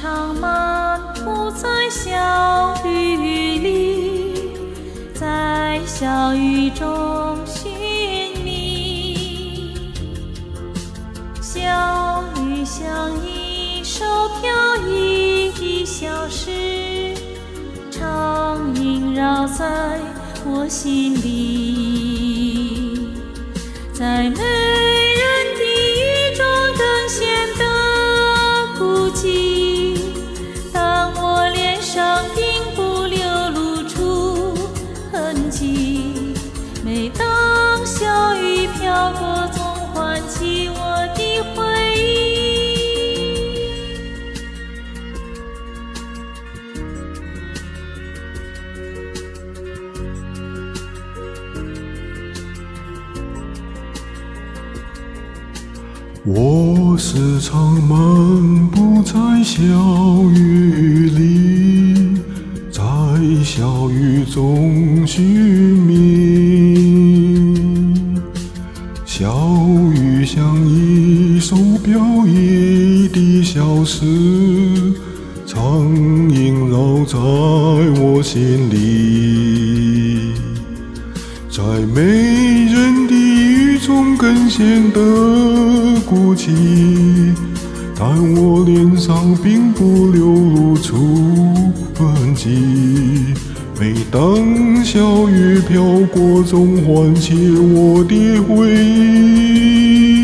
常漫步在小雨里，在小雨中寻觅。小雨像一首飘逸的小诗，常萦绕在我心里。在没人的雨中更显得孤寂，当我脸上并不流露出痕迹。每当小雨飘过，总唤起我的回忆。 我时常漫步在小雨里，在小雨中寻觅。小雨像一首飘逸的小诗，常萦绕在我心里。在没人的雨中更显得孤寂，但我脸上并不流露出痕迹。每当小雨飘过，总唤起我的回忆。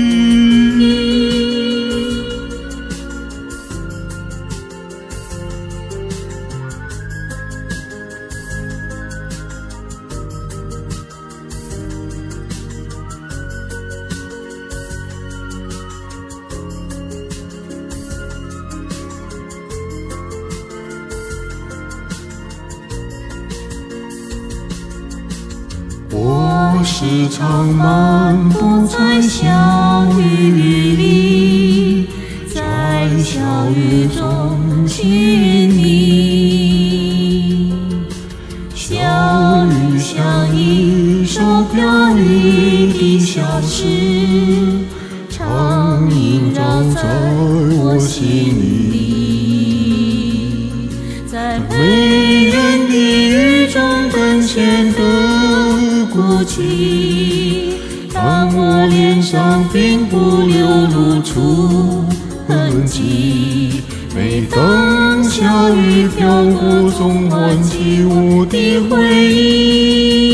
我时常漫步在小雨里，在小雨中寻觅。小雨像一首飘逸的小诗，常萦绕在我心里。在没人的雨中更显得孤寂，但我脸上并不流露出痕迹。每当小雨飘过，总唤起我的回忆。